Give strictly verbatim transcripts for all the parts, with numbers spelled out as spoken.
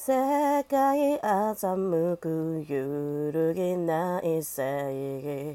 世界欺く揺るぎない正義。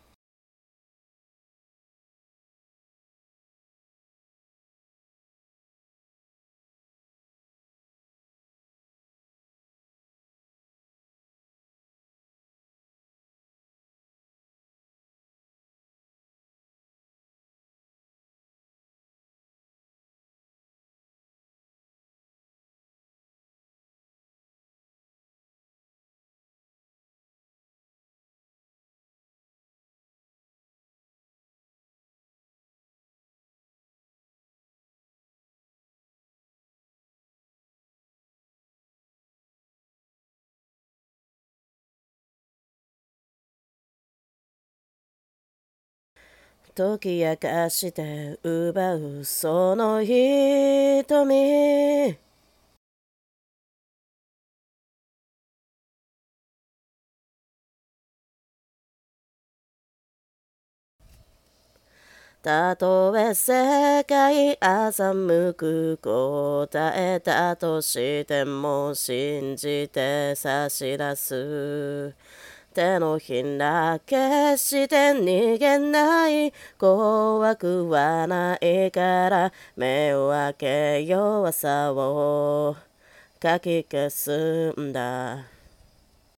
解き明かして奪うその瞳。たとえ世界欺く答えだとしても信じて差し出す手のひら決して逃げない。怖くはないから目を開け弱さをかき消すんだ。